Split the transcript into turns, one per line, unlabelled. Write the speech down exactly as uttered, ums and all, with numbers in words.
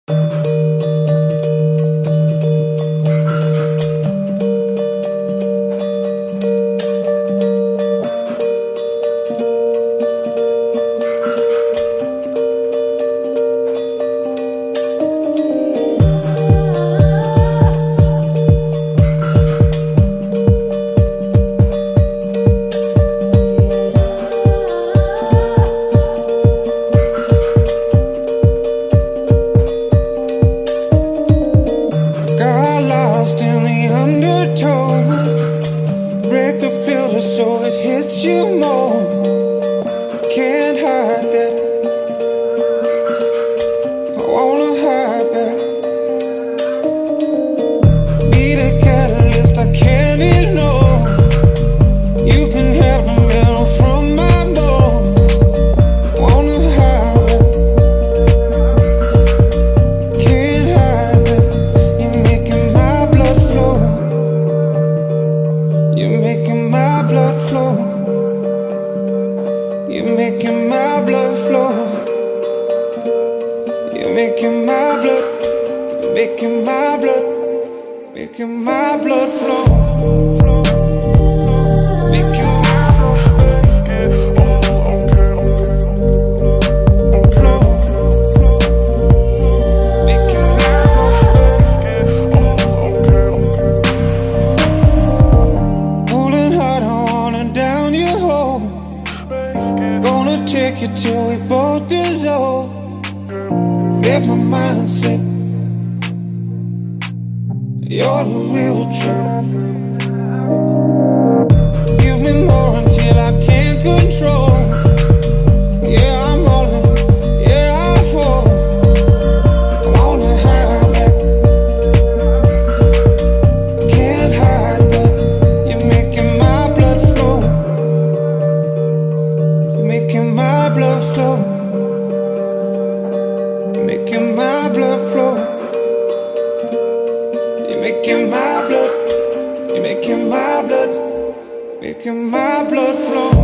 Lost in the undertow, break the filter so it hits you more. Can't hide that, I wanna hide back. Be the catalyst, I can't ignore. You can have the metal from my bone. Wanna hide back, can't hide that. You're making my blood flow. You're making my blood flow. You're making my blood flow. You're making my blood, making my blood, making my blood flow. Take you till we both dissolve. Let my mind slip. You're the real trip. Give me more until I can't control. Yeah, I'm all in, yeah, I fall. I wanna hide back, can't hide that. You're making my blood flow. You're making my blood flow. You're making my blood flow. You're making my blood. You're making my blood. Making my blood flow.